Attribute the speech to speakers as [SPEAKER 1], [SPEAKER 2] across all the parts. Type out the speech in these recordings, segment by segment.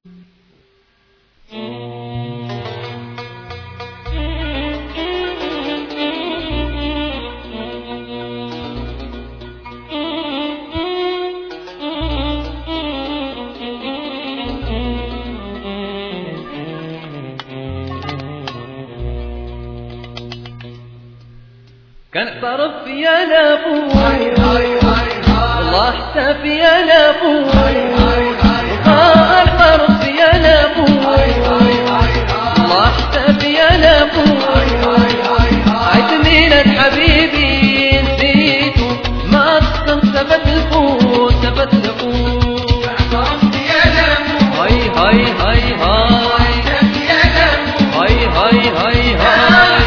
[SPEAKER 1] كان اعترف يا لابوي والله احتف يا لابوي اعترف يا لابوي والله احتف يا لابوي عيد حبيبي نسيته ما تصم ثبت الفوت ثبت الفوت
[SPEAKER 2] اعترف يا لابوي
[SPEAKER 1] هاي هاي هاي هاي هاي هاي هاي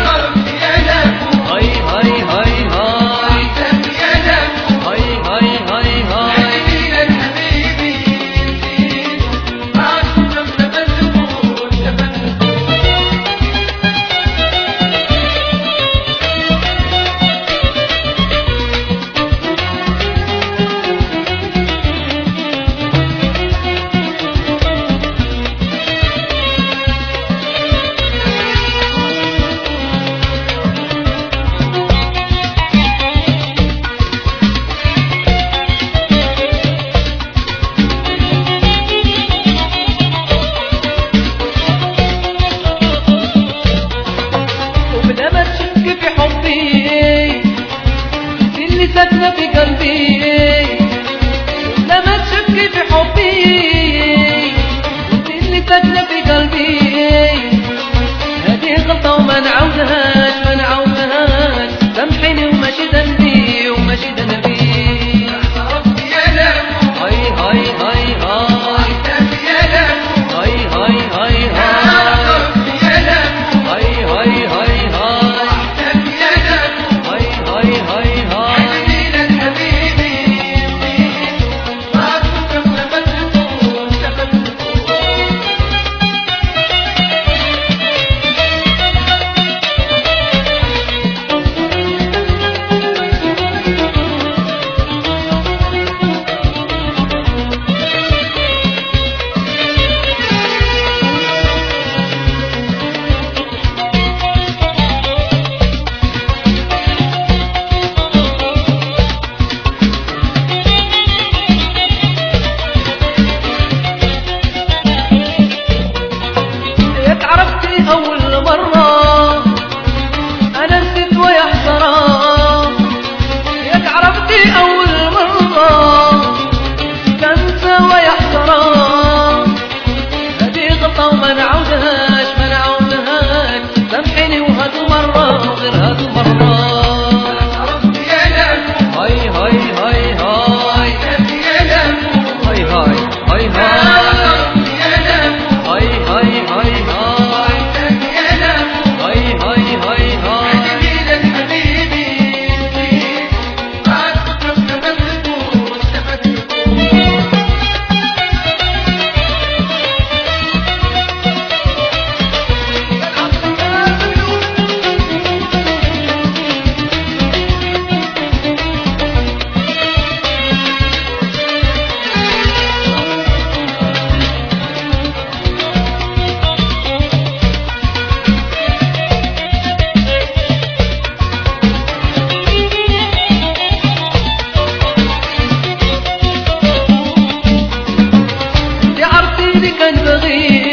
[SPEAKER 1] ساكنة في قلبي لما تشكي في حبي انت اللي ساكنة في قلبي هذه غلطة وما نعاودهاش ما نعاودهاش سامحيني وماشي ذنبي وماشي ذنبي
[SPEAKER 2] اعترفت يا لابوي
[SPEAKER 1] هاي هاي هاي هاي
[SPEAKER 2] يا لابوي
[SPEAKER 1] هاي هاي هاي
[SPEAKER 2] اعترفت يا لابوي
[SPEAKER 1] هاي هاي هاي هاي هاي هاي هاي أول مرة أنا نسيت ويا حسرة ياك عرفتي أول مرة كنسى ويا حسرة هذه غلطة وما نعاودهاش ما نعاودهاش سامحيني وهذو مرة غير هذو مرة
[SPEAKER 2] اعترفت يا لابوي
[SPEAKER 1] هاي هاي هاي هاي
[SPEAKER 2] يا لابوي
[SPEAKER 1] هاي هاي هاي هاي هاي هاي هاي كان بغيت